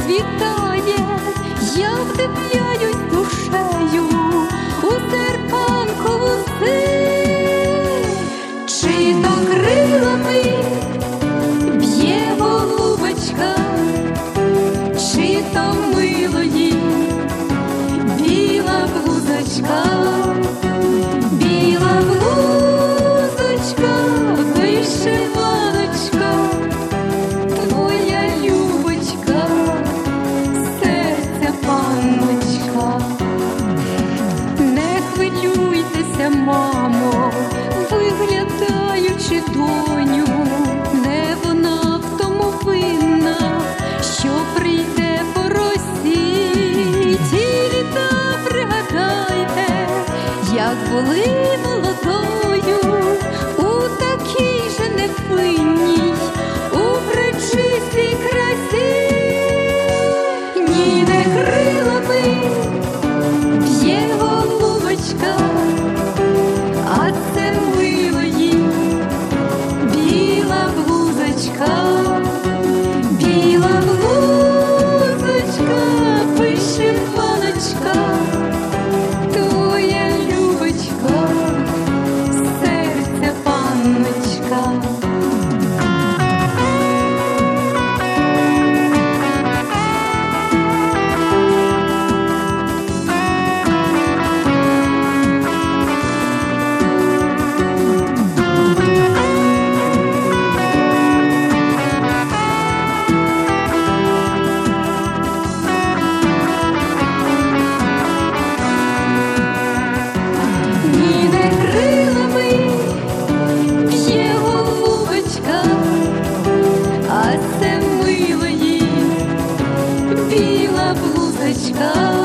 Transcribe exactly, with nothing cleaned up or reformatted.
розцвітає, я вдивляюсь душею у серпанкову синь. Чи то крилами б'є голубочка, чи то милої біла блузочка, біла блузочка, вишиваночка, твоя любочка, серця панночка. Не хвилюйтеся, мамо, виглядаючи доню, не вона в тому винна, що прийде по росі. Ті літа пригадайте, як були молодою, у такій же невинній, у пречистій красі. Ні, не крилами б'є голубочка, а це милої біла блузочка, біла блузочка, вишиваночка, твоя любочка, серця панночка. Ні, не крилами б'є голубочка, а це милої біла блузочка.